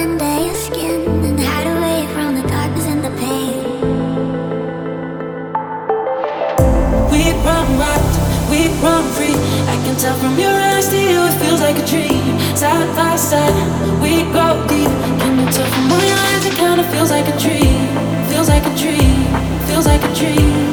under your skin and hide away from the darkness and the pain. We run wild, we run free. I can tell from your eyes to you it feels like a dream. Side by side, we go deep. Can you tell from all your eyes it kinda feels like a dream? Feels like a dream, feels like a dream.